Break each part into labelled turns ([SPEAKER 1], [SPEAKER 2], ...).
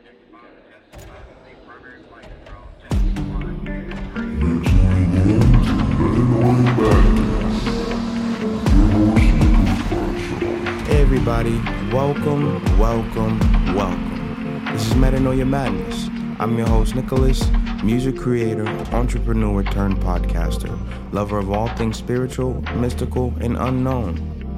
[SPEAKER 1] Hey everybody, welcome. This is Metanoia Madness. I'm your host Nicholas, music creator, entrepreneur turned podcaster, lover of all things spiritual, mystical, and unknown.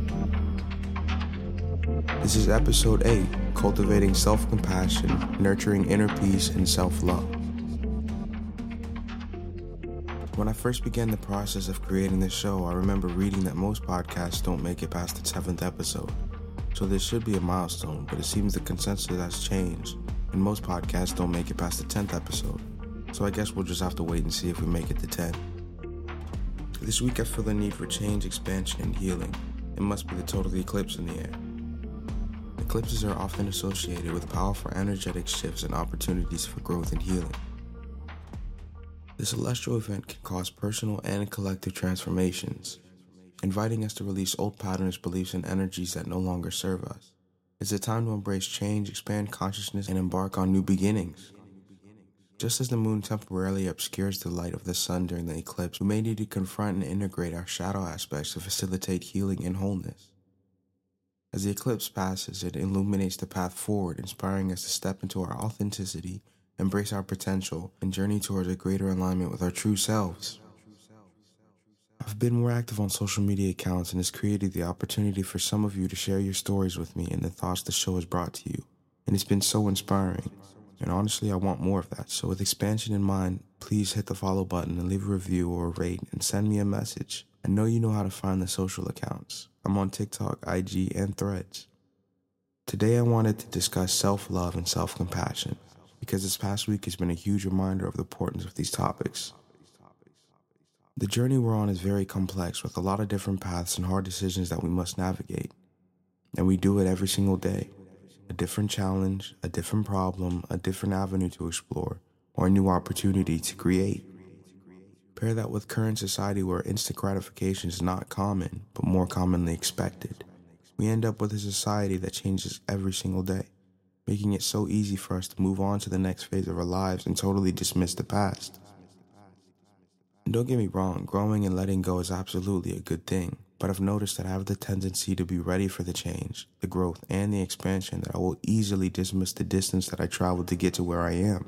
[SPEAKER 1] This is episode 8, Cultivating Self-Compassion, Nurturing Inner Peace and Self-Love. When I first began the process of creating this show, I remember reading that most podcasts don't make it past the 7th episode. So this should be a milestone, but it seems the consensus has changed, and most podcasts don't make it past the 10th episode. So I guess we'll just have to wait and see if we make it to 10. This week I feel the need for change, expansion, and healing. It must be the total eclipse in the air. Eclipses are often associated with powerful energetic shifts and opportunities for growth and healing. This celestial event can cause personal and collective transformations, inviting us to release old patterns, beliefs, and energies that no longer serve us. It's a time to embrace change, expand consciousness, and embark on new beginnings. Just as the moon temporarily obscures the light of the sun during the eclipse, we may need to confront and integrate our shadow aspects to facilitate healing and wholeness. As the eclipse passes, it illuminates the path forward, inspiring us to step into our authenticity, embrace our potential, and journey towards a greater alignment with our true selves. I've been more active on social media accounts, and it's created the opportunity for some of you to share your stories with me and the thoughts the show has brought to you. And it's been so inspiring. And honestly, I want more of that. So with expansion in mind, please hit the follow button and leave a review or a rate and send me a message. I know you know how to find the social accounts. I'm on TikTok, IG, and Threads. Today I wanted to discuss self-love and self-compassion, because this past week has been a huge reminder of the importance of these topics. The journey we're on is very complex, with a lot of different paths and hard decisions that we must navigate. And we do it every single day. A different challenge, a different problem, a different avenue to explore, or a new opportunity to create. Pair that with current society where instant gratification is not common, but more commonly expected. We end up with a society that changes every single day, making it so easy for us to move on to the next phase of our lives and totally dismiss the past. And don't get me wrong, growing and letting go is absolutely a good thing, but I've noticed that I have the tendency to be ready for the change, the growth, and the expansion that I will easily dismiss the distance that I traveled to get to where I am.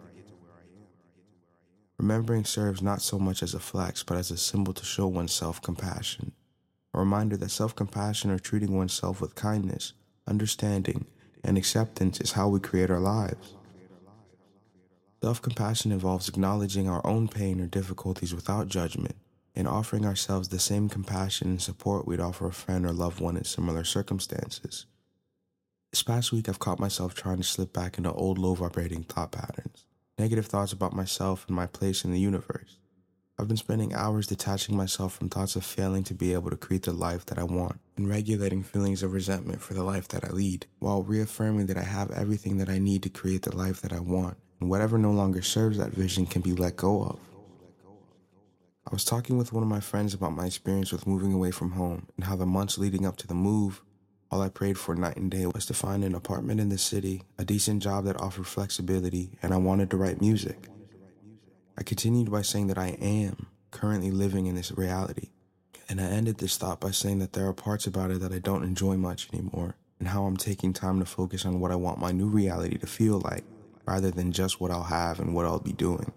[SPEAKER 1] Remembering serves not so much as a flex, but as a symbol to show one's self-compassion. A reminder that self-compassion or treating oneself with kindness, understanding, and acceptance is how we create our lives. Self-compassion involves acknowledging our own pain or difficulties without judgment and offering ourselves the same compassion and support we'd offer a friend or loved one in similar circumstances. This past week, I've caught myself trying to slip back into old low-vibrating thought patterns, negative thoughts about myself and my place in the universe. I've been spending hours detaching myself from thoughts of failing to be able to create the life that I want and regulating feelings of resentment for the life that I lead, while reaffirming that I have everything that I need to create the life that I want, and whatever no longer serves that vision can be let go of. I was talking with one of my friends about my experience with moving away from home and how the months leading up to the move, all I prayed for night and day was to find an apartment in the city, a decent job that offered flexibility, and I wanted to write music. I continued by saying that I am currently living in this reality, and I ended this thought by saying that there are parts about it that I don't enjoy much anymore, and how I'm taking time to focus on what I want my new reality to feel like, rather than just what I'll have and what I'll be doing.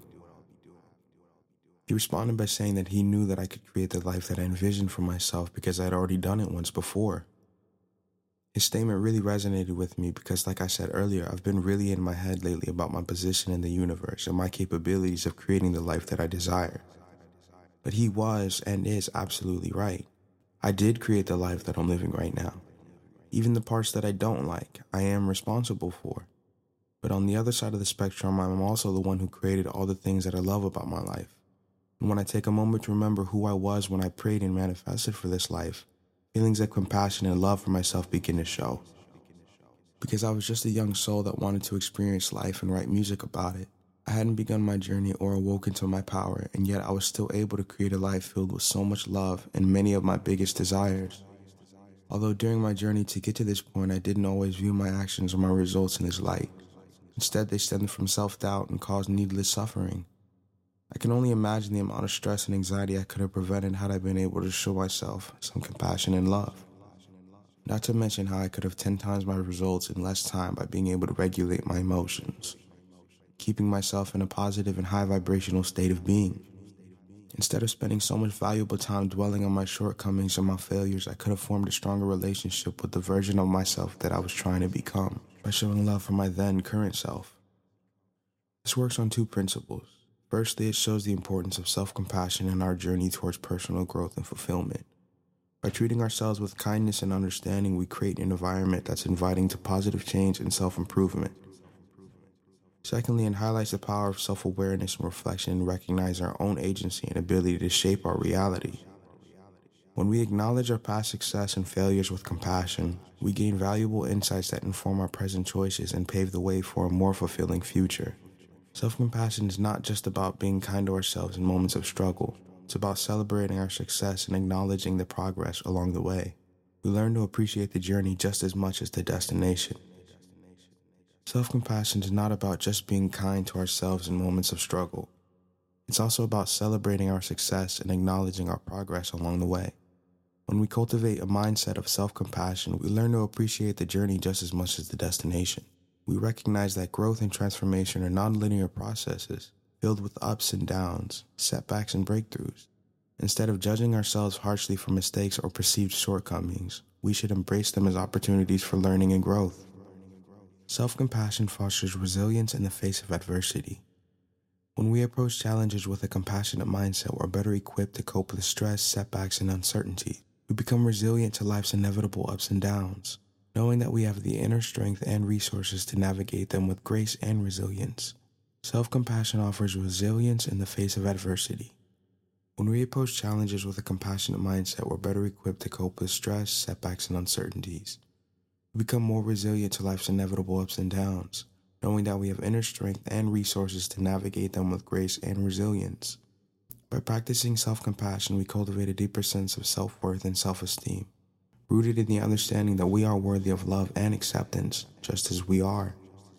[SPEAKER 1] He responded by saying that he knew that I could create the life that I envisioned for myself because I had already done it once before. His statement really resonated with me because, like I said earlier, I've been really in my head lately about my position in the universe and my capabilities of creating the life that I desire. But he was and is absolutely right. I did create the life that I'm living right now. Even the parts that I don't like, I am responsible for. But on the other side of the spectrum, I'm also the one who created all the things that I love about my life. And when I take a moment to remember who I was when I prayed and manifested for this life, feelings of compassion and love for myself begin to show. Because I was just a young soul that wanted to experience life and write music about it. I hadn't begun my journey or awoken to my power, and yet I was still able to create a life filled with so much love and many of my biggest desires. Although during my journey to get to this point, I didn't always view my actions or my results in this light. Instead, they stem from self-doubt and cause needless suffering. I can only imagine the amount of stress and anxiety I could have prevented had I been able to show myself some compassion and love. Not to mention how I could have 10 times my results in less time by being able to regulate my emotions, keeping myself in a positive and high vibrational state of being. Instead of spending so much valuable time dwelling on my shortcomings or my failures, I could have formed a stronger relationship with the version of myself that I was trying to become by showing love for my then current self. This works on 2 principles. Firstly, it shows the importance of self-compassion in our journey towards personal growth and fulfillment. By treating ourselves with kindness and understanding, we create an environment that's inviting to positive change and self-improvement. Secondly, it highlights the power of self-awareness and reflection and recognize our own agency and ability to shape our reality. When we acknowledge our past success and failures with compassion, we gain valuable insights that inform our present choices and pave the way for a more fulfilling future. Self-compassion is not just about being kind to ourselves in moments of struggle. It's about celebrating our success and acknowledging the progress along the way. We learn to appreciate the journey just as much as the destination. Self-compassion is not about just being kind to ourselves in moments of struggle. It's also about celebrating our success and acknowledging our progress along the way. When we cultivate a mindset of self-compassion, we learn to appreciate the journey just as much as the destination. We recognize that growth and transformation are non-linear processes, filled with ups and downs, setbacks and breakthroughs. Instead of judging ourselves harshly for mistakes or perceived shortcomings, we should embrace them as opportunities for learning and growth. Self-compassion fosters resilience in the face of adversity. When we approach challenges with a compassionate mindset, we're better equipped to cope with stress, setbacks, and uncertainty. We become resilient to life's inevitable ups and downs, knowing that we have the inner strength and resources to navigate them with grace and resilience. Self-compassion offers resilience in the face of adversity. When we approach challenges with a compassionate mindset, we're better equipped to cope with stress, setbacks, and uncertainties. We become more resilient to life's inevitable ups and downs, knowing that we have inner strength and resources to navigate them with grace and resilience. By practicing self-compassion, we cultivate a deeper sense of self-worth and self-esteem, rooted in the understanding that we are worthy of love and acceptance, just as we are.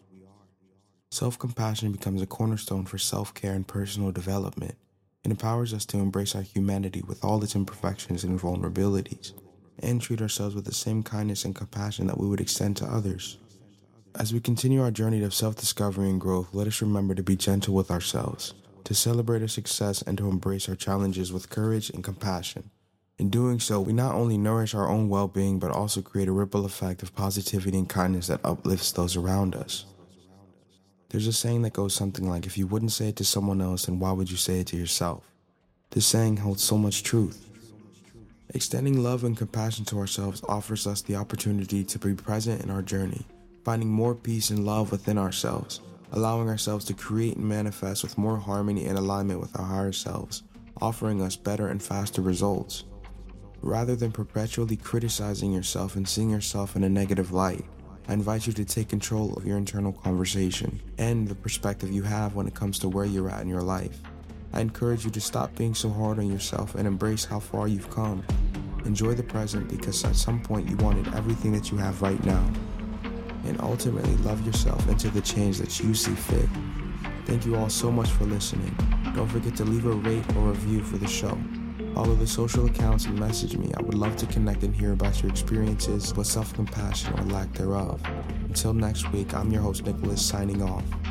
[SPEAKER 1] Self-compassion becomes a cornerstone for self-care and personal development. It empowers us to embrace our humanity with all its imperfections and vulnerabilities, and treat ourselves with the same kindness and compassion that we would extend to others. As we continue our journey of self-discovery and growth, let us remember to be gentle with ourselves, to celebrate our success, and to embrace our challenges with courage and compassion. In doing so, we not only nourish our own well-being, but also create a ripple effect of positivity and kindness that uplifts those around us. There's a saying that goes something like, if you wouldn't say it to someone else, then why would you say it to yourself? This saying holds so much truth. Extending love and compassion to ourselves offers us the opportunity to be present in our journey, finding more peace and love within ourselves, allowing ourselves to create and manifest with more harmony and alignment with our higher selves, offering us better and faster results. Rather than perpetually criticizing yourself and seeing yourself in a negative light, I invite you to take control of your internal conversation and the perspective you have when it comes to where you're at in your life. I encourage you to stop being so hard on yourself and embrace how far you've come. Enjoy the present, because at some point you wanted everything that you have right now. And ultimately love yourself into the change that you see fit. Thank you all so much for listening. Don't forget to leave a rate or review for the show. Follow the social accounts and message me. I would love to connect and hear about your experiences with self-compassion or lack thereof. Until next week, I'm your host, Nicholas, signing off.